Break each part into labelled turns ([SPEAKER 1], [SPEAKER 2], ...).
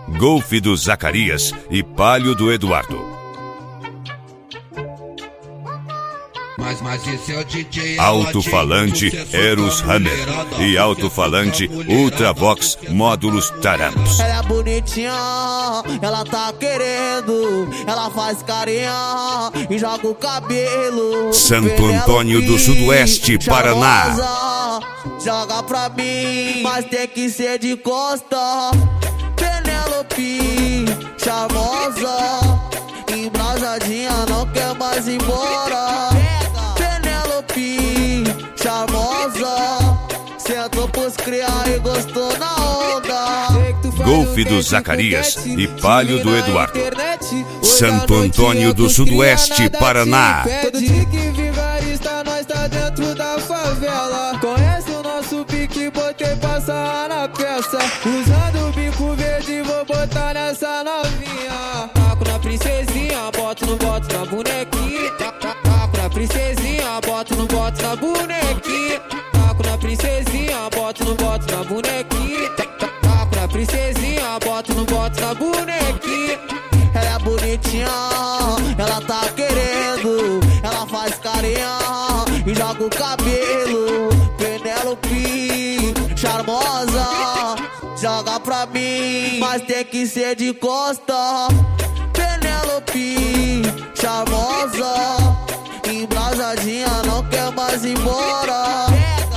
[SPEAKER 1] Golf do Zacarias e Palio do Eduardo.
[SPEAKER 2] Mas esse é o DJ
[SPEAKER 1] Alto-falante Eros Hammer e alto-falante Ultravox Módulos Taramps.
[SPEAKER 3] Ela é bonitinha, ela tá querendo, ela faz carinha e joga o cabelo.
[SPEAKER 1] Santo Antônio do Sudoeste, Paraná.
[SPEAKER 3] Joga pra mim, mas tem que ser de costa. Penélope, charmosa, embrasadinha, não quer mais ir embora. Penélope, charmosa, sentou pros criar e gostou na onda.
[SPEAKER 1] Golf do Zacarias e Palio do Eduardo. Santo Antônio do Sudoeste, Paraná.
[SPEAKER 4] Todo dia que vigarista, nós tá dentro da favela. Conhece o nosso pique, botei passar na peça. Usando o bico verde, vou botar nessa novinha. Taco na princesinha, boto no boto na bonequinha. Taco na princesinha, boto no boto na bonequinha. Taco na princesinha, boto no boto na bonequinha. Taco na princesinha, boto no boto na bonequinha.
[SPEAKER 3] Ela é bonitinha, ela tá querendo, ela faz carinha e joga o cabelo. Penélope, charmosa, joga pra mim, mas tem que ser de costa. Penélope, charmosa, embrasadinha, não quer mais ir embora.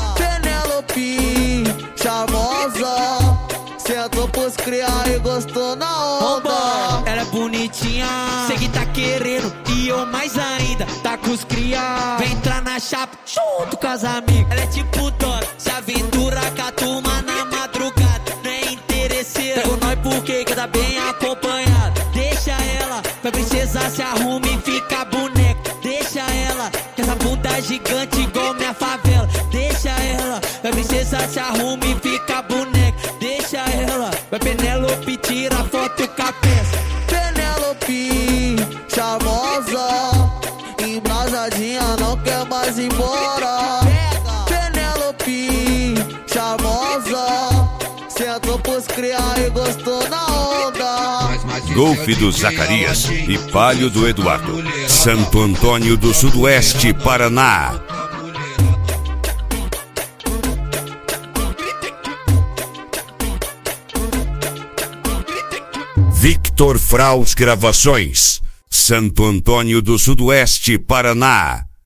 [SPEAKER 3] Penélope, charmosa, sentou pros criar e gostou na onda.
[SPEAKER 5] Ela é bonitinha, sei que tá querendo e eu mais ainda, tá com os cria. Vem entrar na chapa junto com as amigas. Ela é tipo Dora, se aventura com a turma na madrugada. Não é interesseira, com nós porque que tá bem acompanhada. Deixa ela, pra princesa se arruma e fica boneca. Deixa ela, que essa bunda gigante igual minha favela. Deixa ela, pra princesa se arruma e fica boneca. Deixa ela, vai Penélope, tira foto com a peça.
[SPEAKER 3] Penélope, charmosa, embrasadinha, não quer mais ir embora. Penélope, charmosa, sentou pros criar e gostou na onda.
[SPEAKER 1] Golf do Zacarias e Palio do Eduardo. Santo Antônio do Sudoeste, Paraná. Victor Fraus Gravações, Santo Antônio do Sudoeste, Paraná.